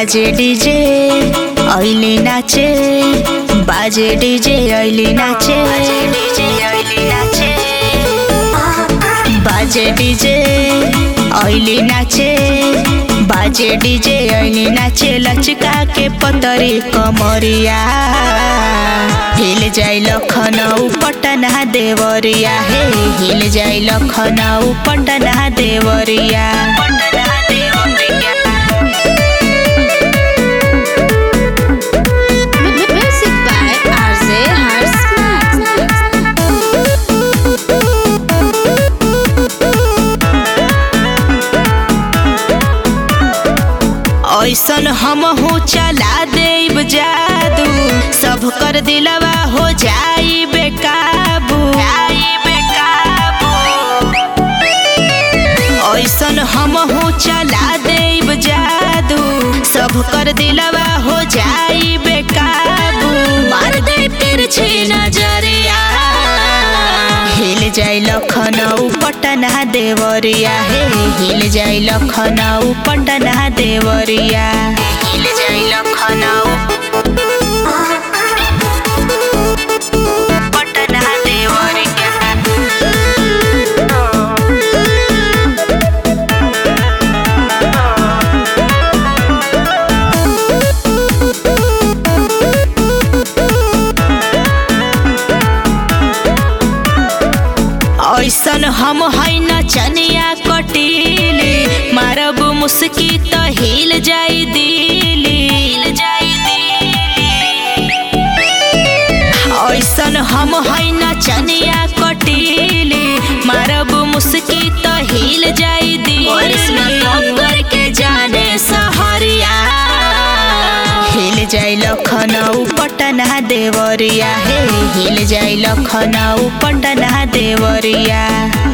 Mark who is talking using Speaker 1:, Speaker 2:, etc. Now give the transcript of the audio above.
Speaker 1: बाजे डीजे ऐली नाचे, बाजे डीजे ऐली नाचे, बाजे डीजे ऐली नाचे, बाजे डीजे ऐली नाचे। लचका के पतरी कमरिया हिल जाई लखनऊ पटना देवरिया, हे हिल जाई लखनऊ पटना देवरिया। ऐसन हमहू चला देब जादू, सब कर दिलवा हो जाई बेकाबू। ऐसन हमहू चला देब जादू, सब कर दिलवा हो जाई बेकाबू। मार दे तिरछी नजरिया, हिल जाई लखनऊ पटना देवरिया, हे हिल जाई लखनऊ पटना देवरिया, हिल जाई लखनऊ पटना देवरिया। ऐसन हम है नचनिया कटीली, मारब मुस्की तो हिल जाई दिली। ऐसन हम है नचनिया कटीली, मारब मुस्की तो हिल जाई दिली। के जाने सहरिया, हिल जाई लखनऊ पटना देवरिया, हे हिल जाई लखनऊ पटना देवरिया।